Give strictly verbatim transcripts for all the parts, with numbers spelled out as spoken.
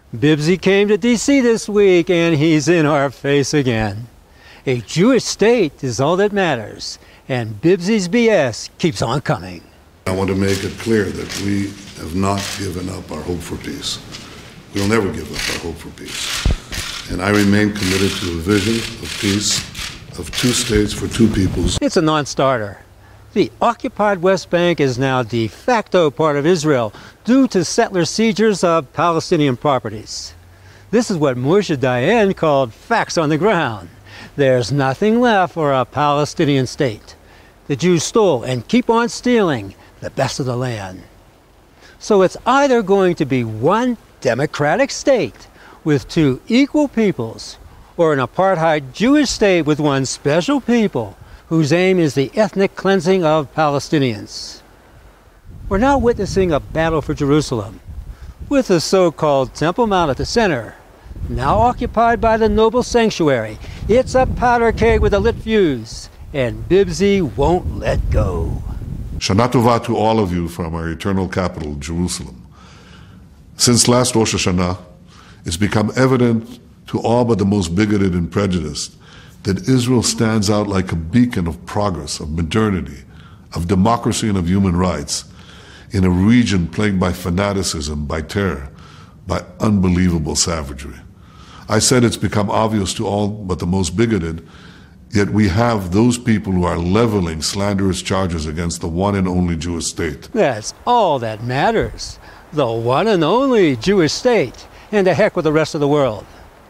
Bibsy came to D C this week, and he's in our face again. A Jewish state is all that matters, and Bibsy's B S keeps on coming. I want to make it clear that we have not given up our hope for peace. We'll never give up our hope for peace. And I remain committed to a vision of peace, of two states for two peoples. It's a non-starter. The occupied West Bank is now de facto part of Israel due to settler seizures of Palestinian properties. This is what Moshe Dayan called facts on the ground. There's nothing left for a Palestinian state. The Jews stole and keep on stealing the best of the land. So it's either going to be one democratic state with two equal peoples, or an apartheid Jewish state with one special people whose aim is the ethnic cleansing of Palestinians. We're now witnessing a battle for Jerusalem, with the so-called Temple Mount at the center, now occupied by the noble sanctuary. It's a powder keg with a lit fuse, and Bibsy won't let go. Shana Tova to all of you from our eternal capital, Jerusalem. Since last Rosh Hashanah, it's become evident to all but the most bigoted and prejudiced that Israel stands out like a beacon of progress, of modernity, of democracy and of human rights in a region plagued by fanaticism, by terror, by unbelievable savagery. I said it's become obvious to all but the most bigoted, yet we have those people who are leveling slanderous charges against the one and only Jewish state. That's all that matters. The one and only Jewish state, and the heck with the rest of the world.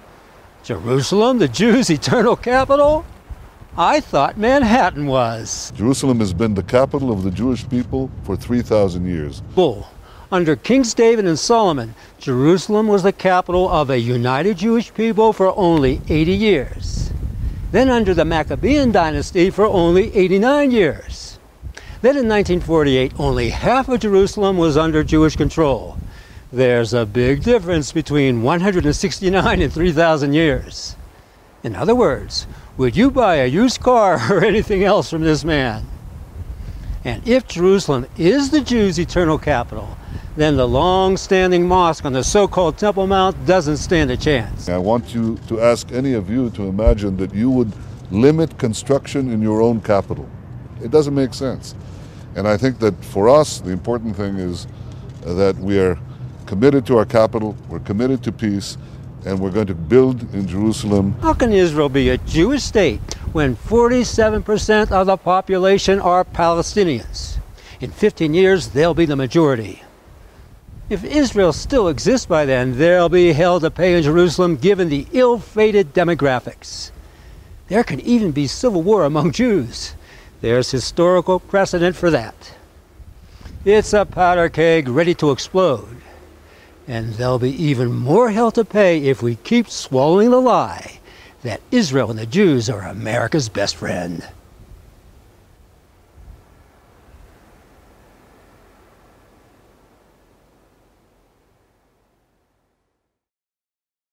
Jerusalem, the Jews' eternal capital? I thought Manhattan was. Jerusalem has been the capital of the Jewish people for three thousand years. Bull. Under Kings David and Solomon, Jerusalem was the capital of a united Jewish people for only eighty years. Then under the Maccabean dynasty for only eighty-nine years. Then in nineteen forty-eight, only half of Jerusalem was under Jewish control. There's a big difference between one hundred sixty-nine and three thousand years. In other words, would you buy a used car or anything else from this man? And if Jerusalem is the Jews' eternal capital, then the long-standing mosque on the so-called Temple Mount doesn't stand a chance. I want you to ask any of you to imagine that you would limit construction in your own capital. It doesn't make sense. And I think that for us, the important thing is that we are committed to our capital, we're committed to peace, and we're going to build in Jerusalem. How can Israel be a Jewish state when forty-seven percent of the population are Palestinians? In fifteen years, they'll be the majority. If Israel still exists by then, there'll be hell to pay in Jerusalem given the ill-fated demographics. There can even be civil war among Jews. There's historical precedent for that. It's a powder keg ready to explode. And there'll be even more hell to pay if we keep swallowing the lie that Israel and the Jews are America's best friend.